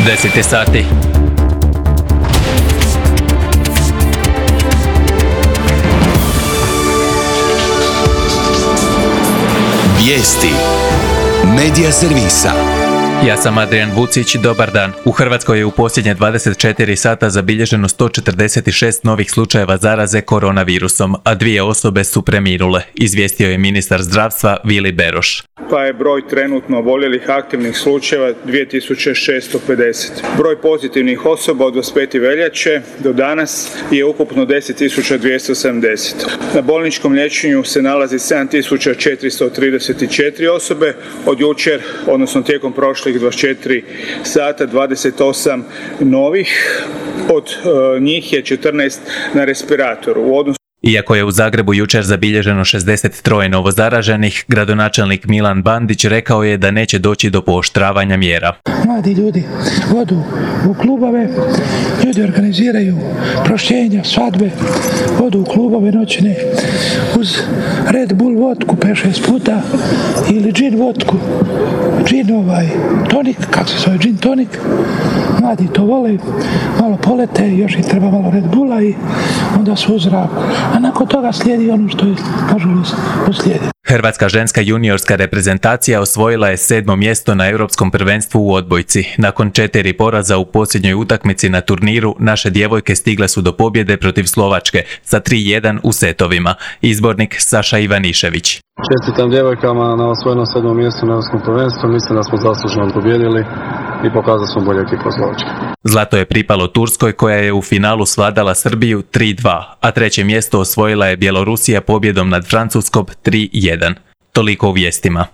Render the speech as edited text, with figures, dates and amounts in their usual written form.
10 je sati. Vijesti Medija servisa. Ja sam Adrian Vucić, dobar dan. U Hrvatskoj je u posljednje 24 sata zabilježeno 146 novih slučajeva zaraze koronavirusom, a 2 osobe su preminule, izvijestio je ministar zdravstva Vili Beroš. Pa je broj trenutno oboljelih aktivnih slučajeva 2650. Broj pozitivnih osoba od 25. veljače do danas je ukupno 10.270. Na bolničkom liječenju se nalazi 7434 osobe, od jučer, odnosno tijekom prošlih 24 sata 28 novih, od njih je 14 na respiratoru. Iako je u Zagrebu jučer zabilježeno 63 novozaraženih, gradonačelnik Milan Bandić rekao je da neće doći do pooštravanja mjera. Mladi ljudi odu u klubove, ljudi organiziraju prošćenja, svadbe, odu u klubove noćne uz Red Bull vodku 5-6 puta ili džin vodku, džin tonik, kako se zove, džin tonik. Mladi to vole, malo polete, još im treba malo Red Bulla i onda su u zraku. A nakon toga slijedi ono što je, nažalost, uslijedi. Hrvatska ženska juniorska reprezentacija osvojila je 7. mjesto na Europskom prvenstvu u odbojci. Nakon 4 poraza u posljednjoj utakmici na turniru, naše djevojke stigle su do pobjede protiv Slovačke sa 3:1 u setovima. Izbornik Saša Ivanišević. Čestitam djevojkama na osvojenom 7. mjestu na Europskom prvenstvu. Mislim da smo zasluženo pobijedili i pokazali smo bolje ekipu Slovačke. Zlato je pripalo Turskoj koja je u finalu svladala Srbiju 3:2, a 3. mjesto osvojila je Bjelorusija pobjedom nad Francuskom 3:1. Toliko u vijestima.